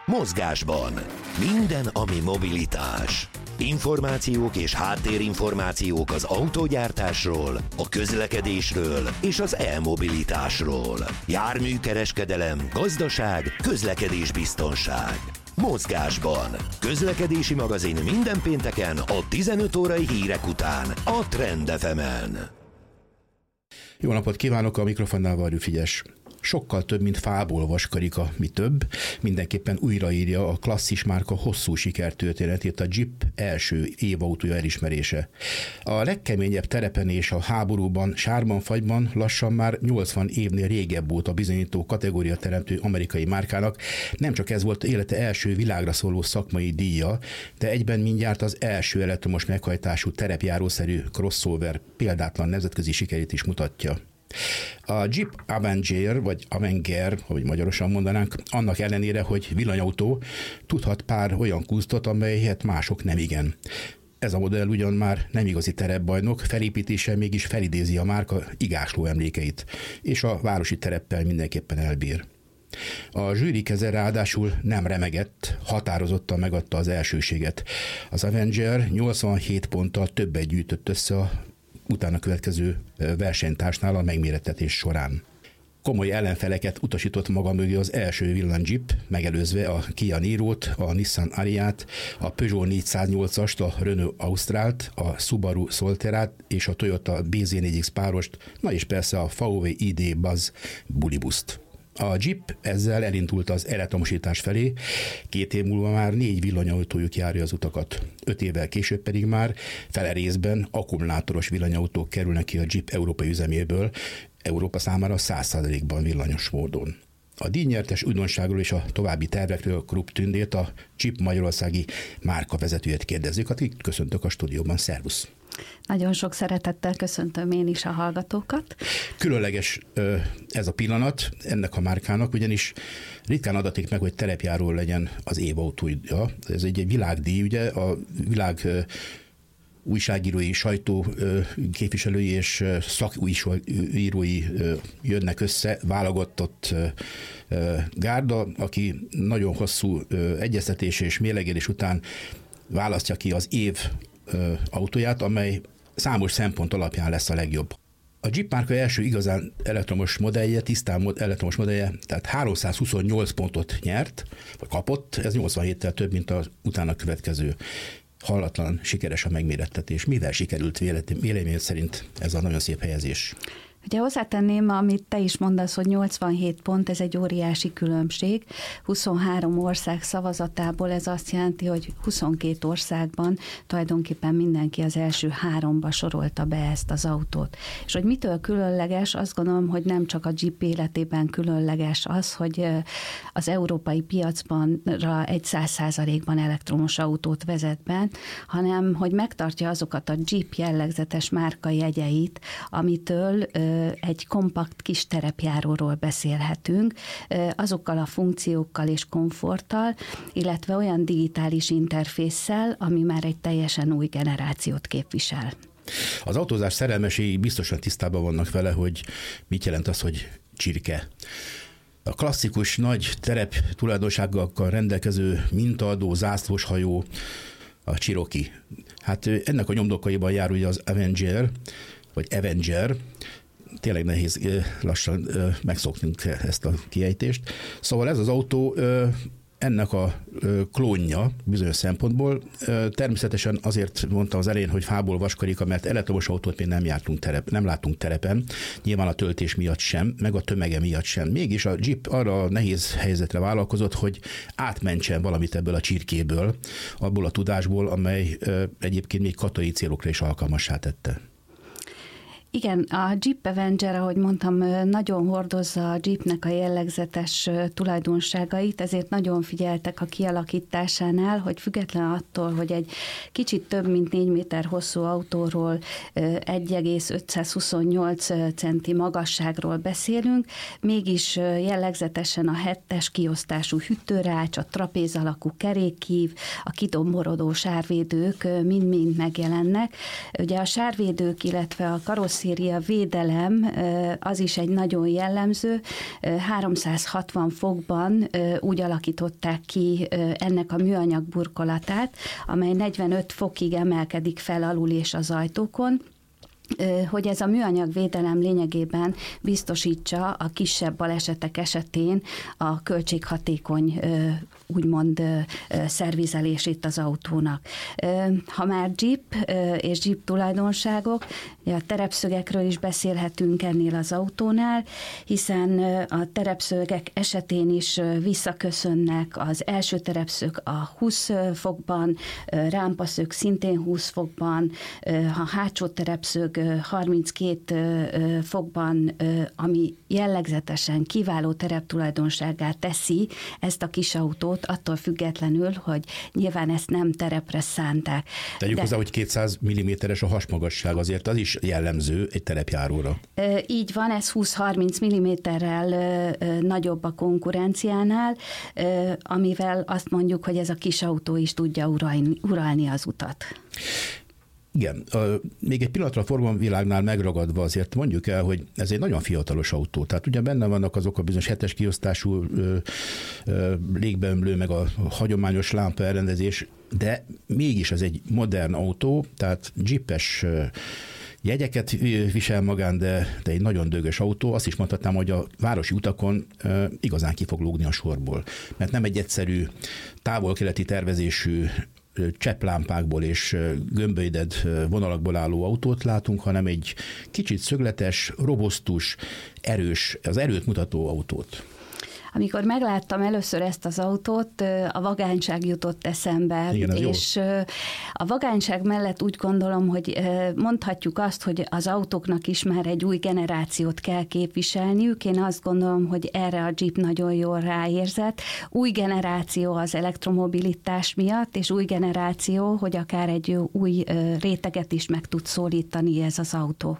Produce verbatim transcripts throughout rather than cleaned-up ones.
Mozgásban. Minden, ami mobilitás. Információk és háttérinformációk az autógyártásról, a közlekedésről és az e-mobilitásról. Járműkereskedelem, gazdaság, közlekedésbiztonság. Mozgásban. Közlekedési magazin minden pénteken a tizenöt órai hírek után a Trend ef emen. Jó napot kívánok, a mikrofonnál Varjú Frigyes. Sokkal több, mint fából vaskarika, mi több, mindenképpen újraírja a klasszis márka hosszú sikertörténetét a Jeep első évautója elismerése. A legkeményebb terepen és a háborúban, sárban, fagyban lassan már nyolcvan évnél régebb óta bizonyító kategória teremtő amerikai márkának nem csak ez volt élete első világra szóló szakmai díja, de egyben mindjárt az első elektromos meghajtású terepjárószerű crossover példátlan nemzetközi sikerét is mutatja. A Jeep Avenger, vagy Avenger, ahogy magyarosan mondanánk, annak ellenére, hogy villanyautó, tudhat pár olyan kusztot, amelyet mások nem igen. Ez a modell ugyan már nem igazi terepbajnok, felépítése mégis felidézi a márka igásló emlékeit, és a városi tereppel mindenképpen elbír. A zsűri keze ráadásul nem remegett, határozottan megadta az elsőséget. Az Avenger nyolcvanhét ponttal többet gyűjtött össze a utána következő versenytársnál a megmérettetés során. Komoly ellenfeleket utasított maga mögé az első villanjeep, megelőzve a Kia Niro-t, a Nissan Ariát, a Peugeot négyszáznyolcast, a Renault Australt, a Subaru Solterrát és a Toyota bé zé négy iksz párost, na és persze a vé w i dé Buzz bulibuszt. A Jeep ezzel elindult az elektromosítás felé, két év múlva már négy villanyautójuk járja az utakat. Öt évvel később pedig már fele részben akkumulátoros villanyautók kerülnek ki a Jeep európai üzeméből, Európa számára száz százalékban villanyos módon. A díjnyertes újdonságról és a további tervekről Krupp Tündét, a Jeep magyarországi márkavezetőjét kérdezzük, akit köszöntök a stúdióban. Szervusz! Nagyon sok szeretettel köszöntöm én is a hallgatókat. Különleges ez a pillanat ennek a márkának, ugyanis ritkán adatik meg, hogy terepjáró legyen az évautója. Ez egy, egy világdíj, ugye a világ újságírói, sajtó képviselői és szakújságírói jönnek össze, válogatott gárda, aki nagyon hosszú egyeztetés és mérlegelés után választja ki az év autóját, amely számos szempont alapján lesz a legjobb. A Jeep márka első igazán elektromos modellje, tisztán elektromos modellje, tehát háromszázhuszonnyolc pontot nyert, vagy kapott, ez nyolcvanhéttel több, mint az utána következő. Hallatlan sikeres a megmérettetés. Mivel sikerült vélemény szerint ez a nagyon szép helyezés? Ugye hozzátenném, amit te is mondasz, hogy nyolcvanhét pont, ez egy óriási különbség. huszonhárom ország szavazatából ez azt jelenti, hogy huszonkét országban tulajdonképpen mindenki az első háromba sorolta be ezt az autót. És hogy mitől különleges, azt gondolom, hogy nem csak a Jeep életében különleges az, hogy az európai piacban egy száz százalékban elektromos autót vezet be, hanem hogy megtartja azokat a Jeep jellegzetes márkajegyeit, amitől egy kompakt kis terepjáróról beszélhetünk, azokkal a funkciókkal és komforttal, illetve olyan digitális interfésszel, ami már egy teljesen új generációt képvisel. Az autózás szerelmesei biztosan tisztában vannak vele, hogy mit jelent az, hogy csirke. A klasszikus nagy terep tulajdonságokkal rendelkező mintaadó zászlóshajó, a Cherokee. Hát ennek a nyomdokaiban jár ugye az Avenger, vagy Avenger, tényleg nehéz lassan megszoknunk ezt a kiejtést. Szóval ez az autó ennek a klónja bizonyos szempontból. Természetesen azért mondtam az elején, hogy fából vaskarika, mert elektromos autót még nem jártunk terep, nem láttunk terepen, nyilván a töltés miatt sem, meg a tömege miatt sem. Mégis a Jeep arra a nehéz helyzetre vállalkozott, hogy átmentsen valamit ebből a csirkéből, abból a tudásból, amely egyébként még katonai célokra is alkalmassá tette. Igen, a Jeep Avenger, ahogy mondtam, nagyon hordozza a Jeepnek a jellegzetes tulajdonságait, ezért nagyon figyeltek a kialakításánál, hogy független attól, hogy egy kicsit több mint négy méter hosszú autóról, egy egész ötszázhuszonnyolc centi magasságról beszélünk, mégis jellegzetesen a hetes kiosztású hűtőrács, a trapéz alakú kerékhív, a kidomborodó sárvédők mind-mind megjelennek. Ugye a sárvédők, illetve a karosszéria karosszéria védelem, az is egy nagyon jellemző. háromszázhatvan fokban úgy alakították ki ennek a műanyag burkolatát, amely negyvenöt fokig emelkedik fel alul és az ajtókon, hogy ez a műanyag védelem lényegében biztosítsa a kisebb balesetek esetén a költséghatékony úgymond szervizelését az autónak. Ha már Jeep és Jeep tulajdonságok, a terepszögekről is beszélhetünk ennél az autónál, hiszen a terepszögek esetén is visszaköszönnek, az első terepszög a húsz fokban, rámpaszög szintén húsz fokban, a hátsó terepszög harminckét fokban, ami jellegzetesen kiváló tereptulajdonságát teszi ezt a kis autót, attól függetlenül, hogy nyilván ezt nem terepre szánták. Tegyük De... hozzá, hogy kétszáz milliméteres a hasmagasság, azért az is jellemző egy terepjáróra. Így van, ez húsz-harminc milliméterrel nagyobb a konkurenciánál, amivel azt mondjuk, hogy ez a kis autó is tudja uralni, uralni az utat. Igen, még egy pillanatra a forgalomvilágnál megragadva azért mondjuk el, hogy ez egy nagyon fiatalos autó. Tehát ugye benne vannak azok a bizonyos hetes kiosztású ö, ö, légbeömlő, meg a hagyományos lámpa elrendezés, de mégis ez egy modern autó, tehát jeepes jegyeket visel magán, de, de egy nagyon dögös autó. Azt is mondhatnám, hogy a városi utakon ö, igazán ki fog lógni a sorból. Mert nem egy egyszerű, távol-keleti tervezésű csepplámpákból és gömbölyded vonalakból álló autót látunk, hanem egy kicsit szögletes, robosztus, erős, az erőt mutató autót. Amikor megláttam először ezt az autót, a vagányság jutott eszembe, igen, és jó. A vagányság mellett úgy gondolom, hogy mondhatjuk azt, hogy az autóknak is már egy új generációt kell képviselniük. Én azt gondolom, hogy erre a Jeep nagyon jól ráérzett. Új generáció az elektromobilitás miatt, és új generáció, hogy akár egy új réteget is meg tud szólítani ez az autó.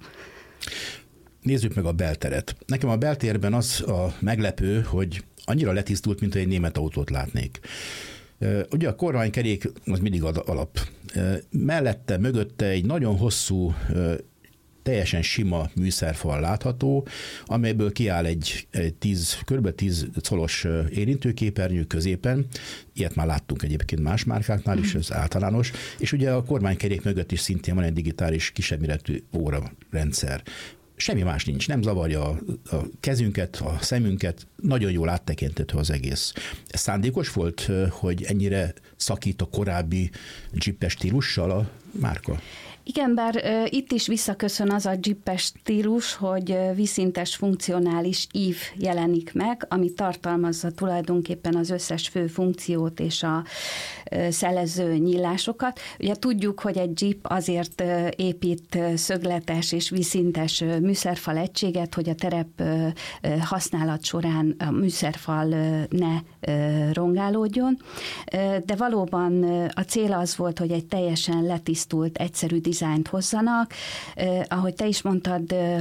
Nézzük meg a belteret. Nekem a beltérben az a meglepő, hogy annyira letisztult, mint egy német autót látnék. Ugye a kormánykerék az mindig alap. Mellette, mögötte egy nagyon hosszú, teljesen sima műszerfal látható, amelyből kiáll egy, egy tíz, kb. tíz colos érintőképernyő középen. Ilyet már láttunk egyébként más márkáknál is, ez általános. És ugye a kormánykerék mögött is szintén van egy digitális kisebb méretű óra rendszer. Semmi más nincs, nem zavarja a, a kezünket, a szemünket, nagyon jól áttekinthető az egész. Ez szándékos volt, hogy ennyire szakít a korábbi Jeep-es stílussal a márka? Igen, bár uh, itt is visszaköszön az a Jeep-es stílus, hogy uh, vízszintes funkcionális ív jelenik meg, ami tartalmazza tulajdonképpen az összes fő funkciót és a uh, szelező nyílásokat. Ugye tudjuk, hogy egy Jeep azért uh, épít uh, szögletes és vízszintes uh, műszerfal egységet, hogy a terep uh, uh, használat során a műszerfal uh, ne uh, rongálódjon, uh, de valóban uh, a cél az volt, hogy egy teljesen letisztult, egyszerű dizájnt hozzanak. Eh, ahogy te is mondtad, eh,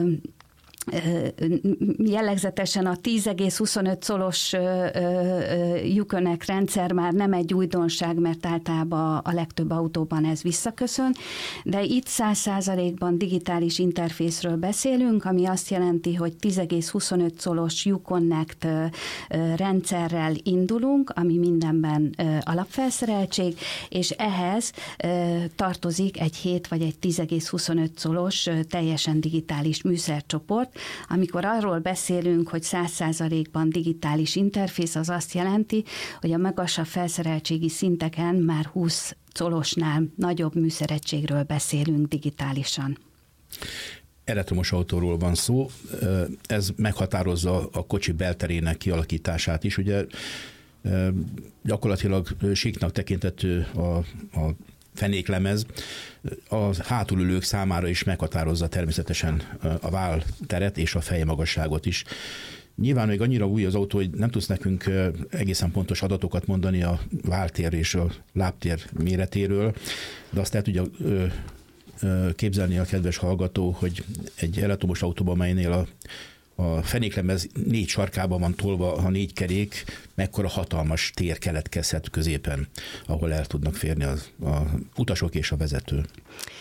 jellegzetesen a tíz egész huszonöt colos Yukonek rendszer már nem egy újdonság, mert általában a legtöbb autóban ez visszaköszön, de itt száz százalékban digitális interfészről beszélünk, ami azt jelenti, hogy tíz egész huszonöt colos Uconnect rendszerrel indulunk, ami mindenben alapfelszereltség, és ehhez tartozik egy hét vagy egy tíz egész huszonöt colos teljesen digitális műszercsoport. Amikor arról beszélünk, hogy száz százalékban digitális interfész, az azt jelenti, hogy a magasabb felszereltségi szinteken már húsz colosnál nagyobb műszeregységről beszélünk digitálisan. Elektromos autóról van szó, ez meghatározza a kocsi belterének kialakítását is. Ugye gyakorlatilag síknak tekintető a, a fenéklemez, a hátulülők számára is meghatározza természetesen a vállteret és a fejmagasságot is. Nyilván még annyira új az autó, hogy nem tudsz nekünk egészen pontos adatokat mondani a váltér és a lábtér méretéről, de azt el tudja képzelni a kedves hallgató, hogy egy elektromos autóban, melynél a A fenéklemez négy sarkában van tolva a négy kerék, mekkora hatalmas tér keletkezhet középen, ahol el tudnak férni az a utasok és a vezető.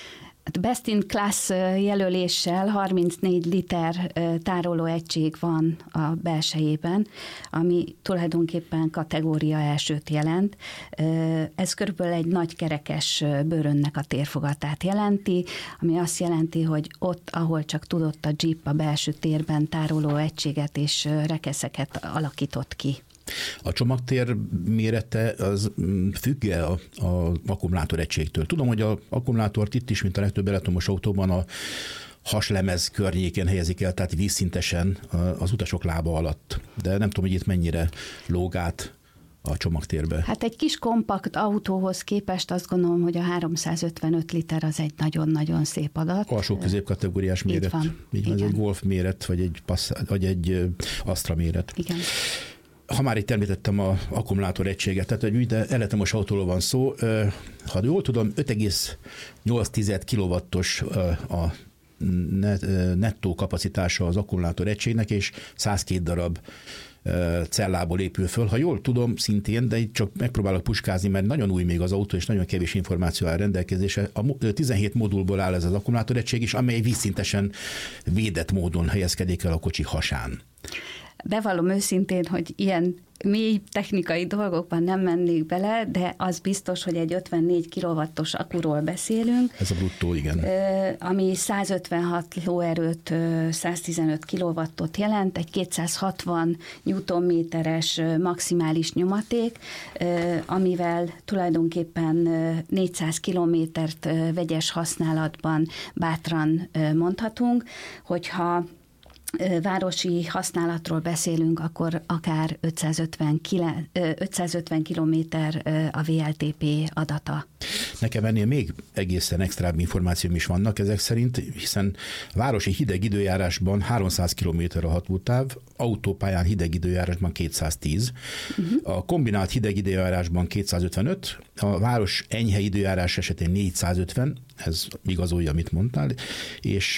Best in Class jelöléssel harmincnégy liter tárolóegység van a belsejében, ami tulajdonképpen kategória elsőt jelent. Ez körülbelül egy nagy kerekes bőrönnek a térfogatát jelenti, ami azt jelenti, hogy ott, ahol csak tudott a Jeep a belső térben tárolóegységet és rekeszeket alakított ki. A csomagtér mérete az függ-e a, a akkumulátor egységtől? Tudom, hogy az akkumulátort itt is, mint a legtöbb elektromos autóban a haslemez környékén helyezik el, tehát vízszintesen az utasok lába alatt. De nem tudom, hogy itt mennyire lóg át a csomagtérbe. Hát egy kis kompakt autóhoz képest azt gondolom, hogy a háromszázötvenöt liter az egy nagyon-nagyon szép adat. Alsó középkategóriás méret. Így van. Így van, ez egy Golf méret, vagy egy, passz, vagy egy Astra méret. Igen. Ha már itt említettem az akkumulátor egységet, tehát egy elektromos autóról van szó, ha jól tudom, öt egész nyolc kilowattos a nettó kapacitása az akkumulátor egységnek, és száz két darab cellából épül föl. Ha jól tudom, szintén, de itt csak megpróbálok puskázni, mert nagyon új még az autó, és nagyon kevés információ áll rendelkezésre. A tizenhét modulból áll ez az akkumulátor egység is, amely vízszintesen védett módon helyezkedik el a kocsi hasán. Bevallom őszintén, hogy ilyen mély technikai dolgokban nem mennék bele, de az biztos, hogy egy ötvennégy kilowattos akkuról beszélünk. Ez a bruttó, igen. Ami százötvenhat lóerőt, száztizenöt kilowattot jelent, egy kétszázhatvan newtonméteres maximális nyomaték, amivel tulajdonképpen négyszáz kilométert vegyes használatban bátran mondhatunk, hogyha városi használatról beszélünk, akkor akár ötszázötven kilométer a vé el té pé adata. Nekem ennél még egészen extrább információim is vannak ezek szerint, hiszen városi hideg időjárásban háromszáz kilométer a hatótáv, autópályán hideg időjárásban kétszáztíz, uh-huh. a kombinált hideg időjárásban kétszázötvenöt, a város enyhe időjárás esetén négyszázötven, ez igazolja, amit mondtál, és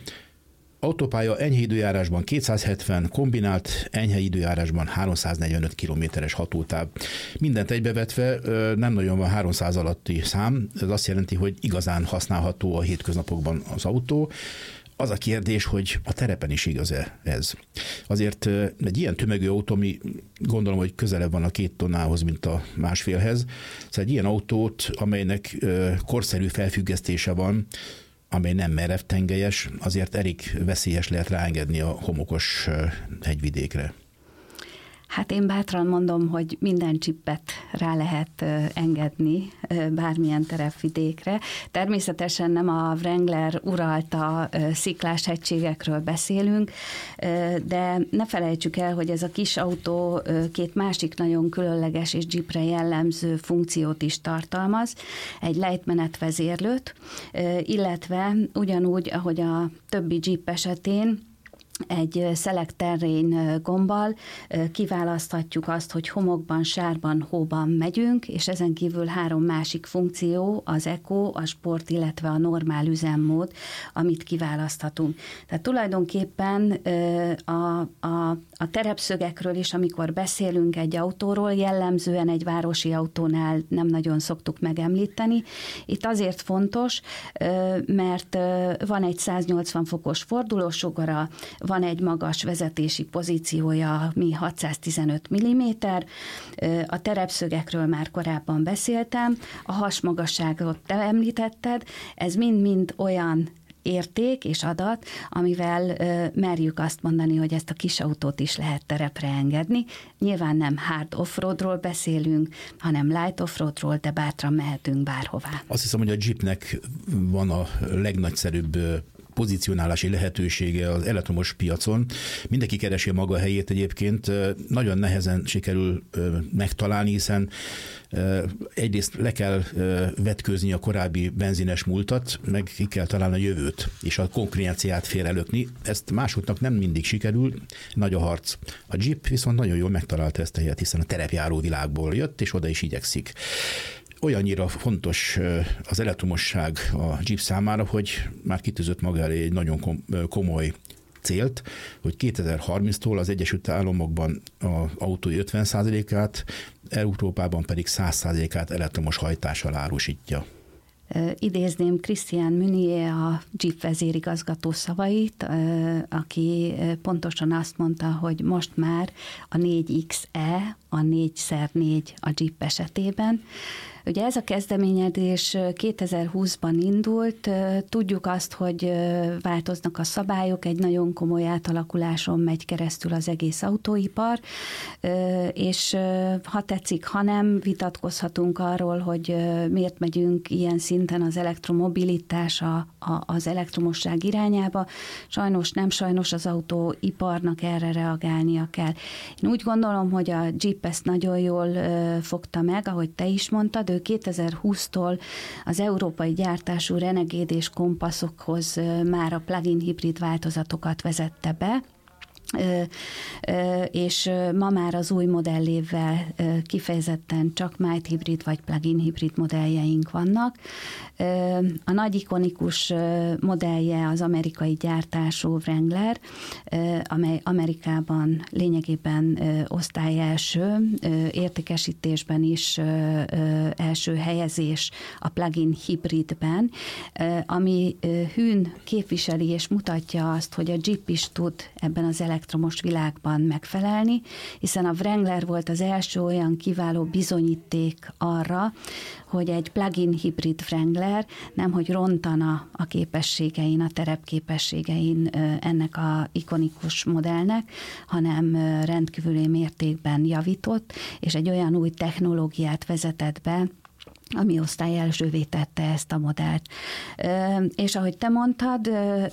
autópálya enyhe időjárásban kétszázhetven, kombinált enyhe időjárásban háromszáznegyvenöt kilométeres hatótáv. Mindent egybevetve nem nagyon van háromszáz alatti szám, ez azt jelenti, hogy igazán használható a hétköznapokban az autó. Az a kérdés, hogy a terepen is igaz-e ez. Azért egy ilyen tömegű autó, ami gondolom, hogy közelebb van a két tonnához, mint a másfélhez, szóval egy ilyen autót, amelynek korszerű felfüggesztése van, amely nem merev tengelyes, azért elég veszélyes lehet ráengedni a homokos hegyvidékre. Hát én bátran mondom, hogy minden csippet rá lehet engedni bármilyen terepvidékre. Természetesen nem a Wrangler uralta sziklás hegységekről beszélünk, de ne felejtsük el, hogy ez a kis autó két másik nagyon különleges és Jeepre jellemző funkciót is tartalmaz. Egy lejtmenetvezérlőt, illetve ugyanúgy, ahogy a többi Jeep esetén, egy Select Terrain gombbal kiválaszthatjuk azt, hogy homokban, sárban, hóban megyünk, és ezen kívül három másik funkció, az Eco, a Sport, illetve a normál üzemmód, amit kiválaszthatunk. Tehát tulajdonképpen a, a, a terepszögekről is, amikor beszélünk egy autóról, jellemzően egy városi autónál nem nagyon szoktuk megemlíteni. Itt azért fontos, mert van egy száznyolcvan fokos fordulósugara, van egy magas vezetési pozíciója, mi hatszáztizenöt milliméter, a terepszögekről már korábban beszéltem, a hasmagasságot te említetted, ez mind-mind olyan érték és adat, amivel merjük azt mondani, hogy ezt a kis autót is lehet terepre engedni. Nyilván nem hard offroadról beszélünk, hanem light offroadról, de bátran mehetünk bárhová. Azt hiszem, hogy a Jeepnek van a legnagyszerűbb pozícionálási lehetősége az elektromos piacon. Mindenki keresi a maga helyét egyébként. Nagyon nehezen sikerül megtalálni, hiszen egyrészt le kell vetkőzni a korábbi benzines múltat, meg ki kell találni a jövőt, és a konkurenciát félrelökni. Ezt másoknak nem mindig sikerül, nagy a harc. A Jeep viszont nagyon jól megtalálta ezt a helyet, hiszen a terepjáró világból jött, és oda is igyekszik. Olyannyira fontos az elektromosság a Jeep számára, hogy már kitűzött maga elé egy nagyon komoly célt, hogy kétezer-harminctól az Egyesült Államokban az autói ötven százalékát, Európában pedig száz százalékát elektromos hajtással árusítja. Idézném Christian Munier, a Jeep vezérigazgató szavait, aki pontosan azt mondta, hogy most már a négy iksz e a négy szer négy a Jeep esetében. Ugye ez a kezdeményezés kétezer-húszban indult, tudjuk azt, hogy változnak a szabályok, egy nagyon komoly átalakuláson megy keresztül az egész autóipar, és ha tetszik, ha nem, vitatkozhatunk arról, hogy miért megyünk ilyen szinten az elektromobilitás, az elektromosság irányába. Sajnos nem, sajnos az autóiparnak erre reagálnia kell. Én úgy gondolom, hogy a Jeep ezt nagyon jól fogta meg, ahogy te is mondtad, ő kétezer-húsztól az európai gyártású Renegade és Kompasszokhoz már a plug-in hibrid változatokat vezette be, és ma már az új modellével kifejezetten csak mild hibrid vagy plug-in hibrid modelljeink vannak. A nagy ikonikus modellje az amerikai gyártású Wrangler, amely Amerikában lényegében osztály első, értékesítésben is első helyezés a plug-in hibridben, ami hűn képviseli és mutatja azt, hogy a Jeep is tud ebben az elektromos világban megfelelni, hiszen a Wrangler volt az első olyan kiváló bizonyíték arra, hogy egy plug-in hibrid Wrangler nemhogy rontana a képességein, a terepképességein ennek a ikonikus modellnek, hanem rendkívüli mértékben javított, és egy olyan új technológiát vezetett be, ami osztály elsővé tette ezt a modellt. És ahogy te mondtad,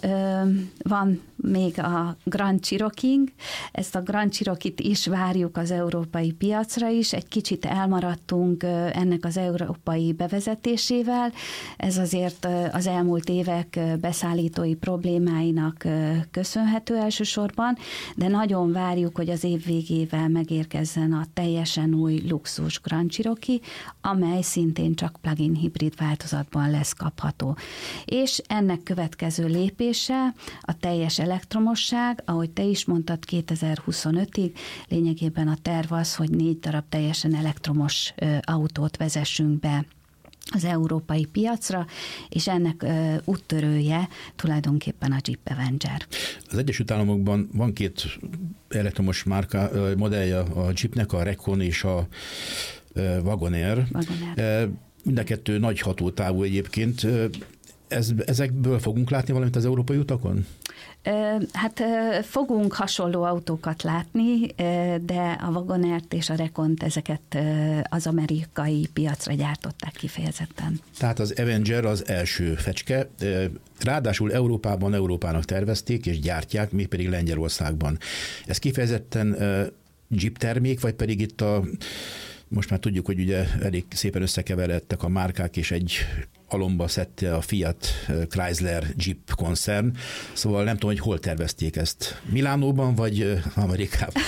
van még a Grand Cherokee, ezt a Grand Cherokee-t is várjuk az európai piacra is, egy kicsit elmaradtunk ennek az európai bevezetésével, ez azért az elmúlt évek beszállítói problémáinak köszönhető elsősorban, de nagyon várjuk, hogy az év végével megérkezzen a teljesen új luxus Grand Cherokee, amely szintén csak plug-in hibrid változatban lesz kapható. És ennek következő lépése a teljes elektromosság, ahogy te is mondtad, kétezer-huszonötig lényegében a terv az, hogy négy darab teljesen elektromos autót vezessünk be az európai piacra, és ennek uh, úttörője tulajdonképpen a Jeep Avenger. Az Egyesült Államokban van két elektromos márka, uh, modellje a Jeepnek, a Recon és a uh, Wagoneer. Wagoneer. Uh, mind a kettő nagy hatótávú egyébként. Uh, ez, ezekből fogunk látni valamit az európai utakon? Hát fogunk hasonló autókat látni, de a Wagonert és a Recont ezeket az amerikai piacra gyártották kifejezetten. Tehát az Avenger az első fecske, ráadásul Európában Európának tervezték és gyártják, mégpedig Lengyelországban. Ez kifejezetten Jeep termék, vagy pedig itt a most már tudjuk, hogy ugye elég szépen összekeveredtek a márkák, és egy alomba szedte a Fiat Chrysler Jeep koncern, szóval nem tudom, hogy hol tervezték ezt. Milánóban vagy Amerikában?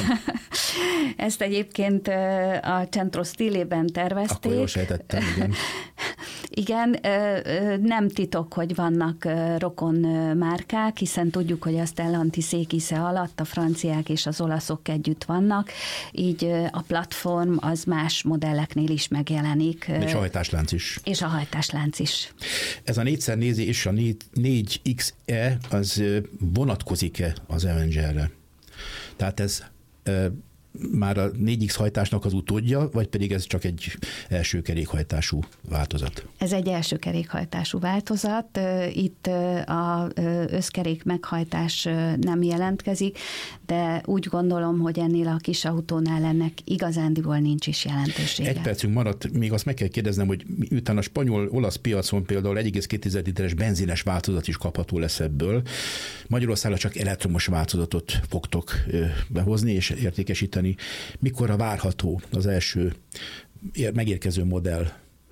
Ezt egyébként a Centro Stile-ben tervezték. Akkor jól sejtettem, igen. Igen, nem titok, hogy vannak rokon márkák, hiszen tudjuk, hogy a Stellantis égisze alatt a franciák és az olaszok együtt vannak, így a platform az más modelleknél is megjelenik. És a hajtáslánc is. És a hajtáslánc is. Ez a négy szer négy és a négy iksz e az vonatkozik-e az Avengerre? Tehát ez már a négy iksz hajtásnak az utódja, vagy pedig ez csak egy első kerékhajtású változat? Ez egy első kerékhajtású változat. Itt az összkerék meghajtás nem jelentkezik, de úgy gondolom, hogy ennél a kis autónál ennek igazándiból nincs is jelentősége. Egy percünk maradt, még azt meg kell kérdeznem, hogy miután a spanyol-olasz piacon például egy egész két literes benzines változat is kapható lesz ebből, Magyarországra csak elektromos változatot fogtok behozni és értékesíteni. Mikorra várható az első megérkező modell?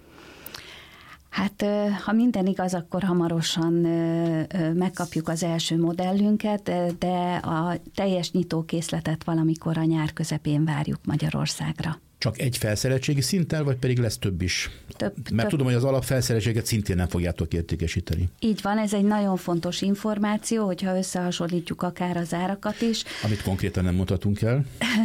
Hát, ha minden igaz, akkor hamarosan megkapjuk az első modellünket, de a teljes nyitókészletet valamikor a nyár közepén várjuk Magyarországra. Csak egy felszereltségi szinttel, vagy pedig lesz több is? Több, Mert több. tudom, hogy az alapfelszereltséget szintén nem fogjátok értékesíteni. Így van, ez egy nagyon fontos információ, hogyha összehasonlítjuk akár az árakat is. Amit konkrétan nem mutatunk el.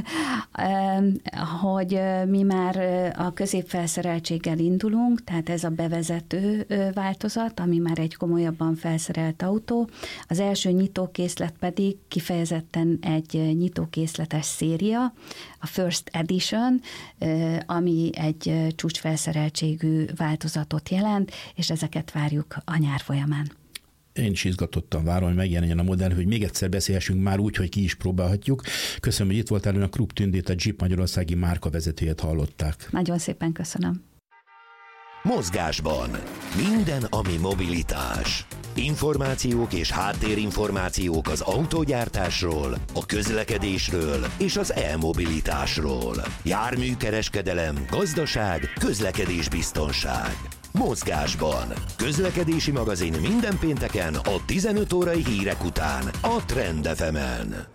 Hogy mi már a középfelszereltséggel indulunk, tehát ez a bevezető változat, ami már egy komolyabban felszerelt autó. Az első nyitókészlet pedig kifejezetten egy nyitókészletes széria, a First Edition, ami egy csúcsfelszereltségű változatot jelent, és ezeket várjuk a nyár folyamán. Én is izgatottan várom, hogy megjelenjen a modell, hogy még egyszer beszélhessünk már úgy, hogy ki is próbálhatjuk. Köszönöm, hogy itt voltál, a Krupp Tündét, a Jeep Magyarországi márkavezetőjét hallották. Nagyon szépen köszönöm. Mozgásban minden, ami mobilitás. Információk és háttérinformációk az autógyártásról, a közlekedésről és az e-mobilitásról. Járműkereskedelem, gazdaság, közlekedésbiztonság. Mozgásban. Közlekedési magazin minden pénteken a tizenöt órai hírek után a Trend ef emen.